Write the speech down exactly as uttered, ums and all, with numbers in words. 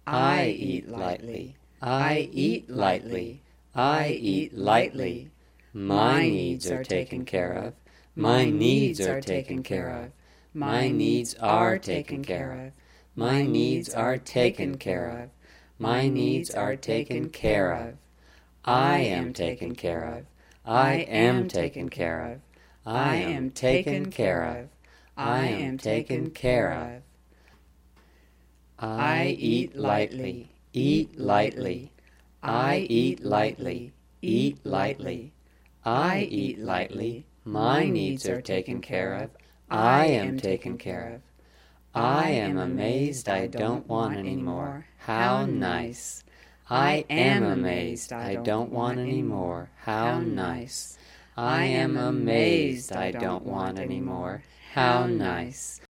I eat lightly. I eat lightly. I eat lightly. My needs are taken care of. My needs are taken care of. My needs are taken care of. My needs are taken care of. My needs are taken care of. I am taken care of. I am taken care of. I am taken care of. I am taken care of. I eat lightly. Eat lightly. I eat lightly. Eat lightly. I eat lightly. My needs are taken care of. I am taken care of. I am amazed I don't want any more. How nice. I am amazed I don't want any more. How nice. I am amazed I don't want any more. How nice.